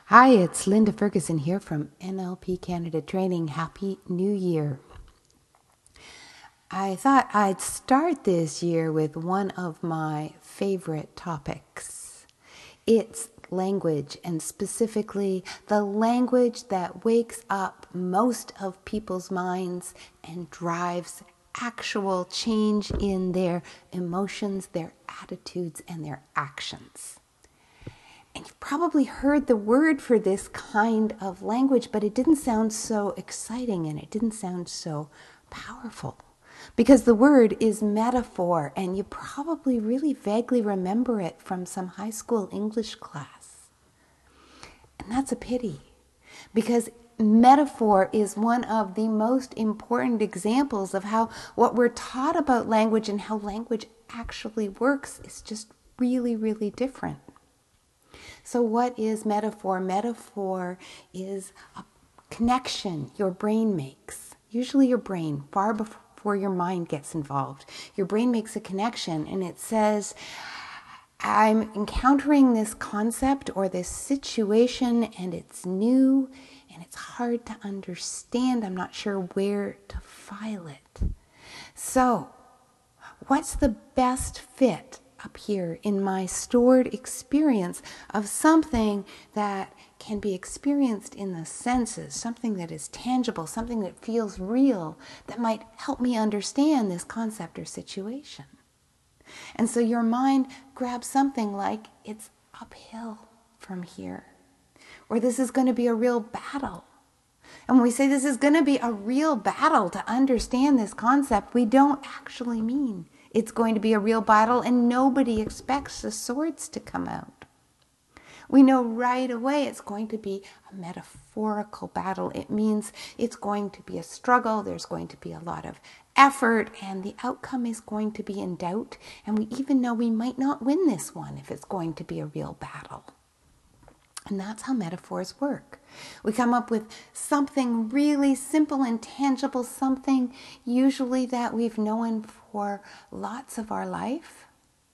Hi, it's Linda Ferguson here from NLP Canada Training. Happy New Year. I thought I'd start this year with one of my favorite topics. It's language, and specifically the language that wakes up most of people's minds and drives actual change in their emotions, their attitudes, and their actions. And you've probably heard the word for this kind of language, but it didn't sound so exciting and it didn't sound so powerful. Because the word is metaphor, and you probably really vaguely remember it from some high school English class. And that's a pity, because metaphor is one of the most important examples of how what we're taught about language and how language actually works is just really, really different. So what is metaphor? Metaphor is a connection your brain makes. Usually your brain, far before your mind gets involved. Your brain makes a connection and it says, I'm encountering this concept or this situation and it's new and it's hard to understand. I'm not sure where to file it. So, what's the best fit up here in my stored experience of something that can be experienced in the senses, something that is tangible, something that feels real, that might help me understand this concept or situation? And so your mind grabs something like it's uphill from here, or this is going to be a real battle. And when we say this is going to be a real battle to understand this concept, we don't actually mean it's going to be a real battle, and nobody expects the swords to come out. We know right away it's going to be a metaphorical battle. It means it's going to be a struggle. There's going to be a lot of effort, and the outcome is going to be in doubt. And we even know we might not win this one if it's going to be a real battle. And that's how metaphors work. We come up with something really simple and tangible, something usually that we've known for lots of our life,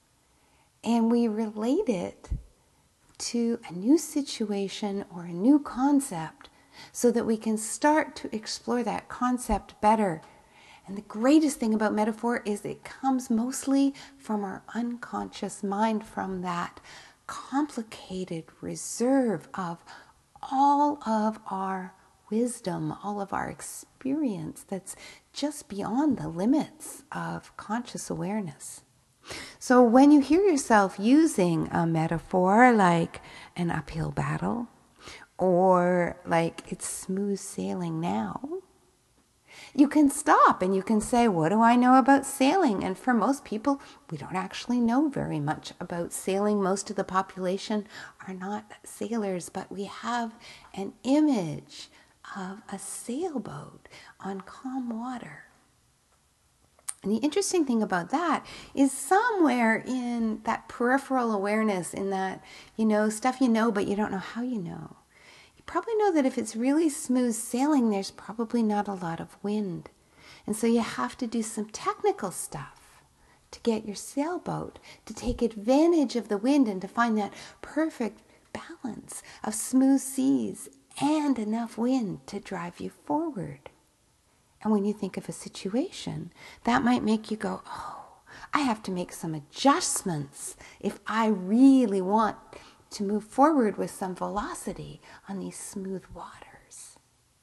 and we relate it to a new situation or a new concept so that we can start to explore that concept better. And the greatest thing about metaphor is it comes mostly from our unconscious mind, from that complicated reserve of all of our wisdom, all of our experience that's just beyond the limits of conscious awareness. So when you hear yourself using a metaphor like an uphill battle, or like it's smooth sailing now, you can stop and you can say, what do I know about sailing? And for most people, we don't actually know very much about sailing. Most of the population are not sailors, but we have an image of a sailboat on calm water. And the interesting thing about that is somewhere in that peripheral awareness, in that, stuff you know, but you don't know how you know. You probably know that if it's really smooth sailing, there's probably not a lot of wind. And so you have to do some technical stuff to get your sailboat to take advantage of the wind and to find that perfect balance of smooth seas and enough wind to drive you forward. And when you think of a situation, that might make you go, oh, I have to make some adjustments if I really want to move forward with some velocity on these smooth waters.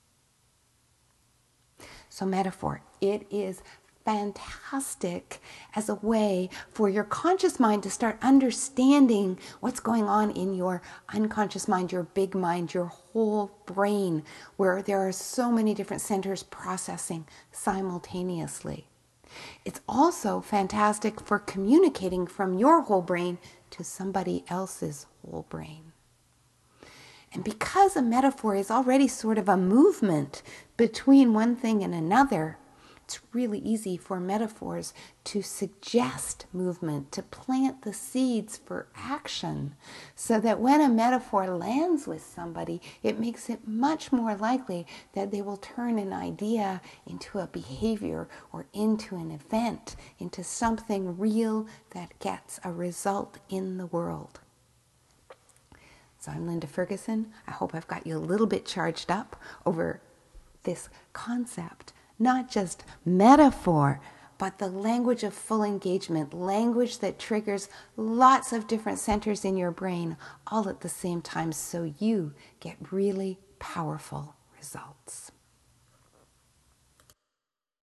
So metaphor, it is fantastic as a way for your conscious mind to start understanding what's going on in your unconscious mind, your big mind, your whole brain, where there are so many different centers processing simultaneously. It's also fantastic for communicating from your whole brain to somebody else's whole brain. And because a metaphor is already sort of a movement between one thing and another, it's really easy for metaphors to suggest movement, to plant the seeds for action, so that when a metaphor lands with somebody, it makes it much more likely that they will turn an idea into a behavior or into an event, into something real that gets a result in the world. So I'm Linda Ferguson. I hope I've got you a little bit charged up over this concept, not just metaphor, but the language of full engagement, language that triggers lots of different centers in your brain all at the same time so you get really powerful results.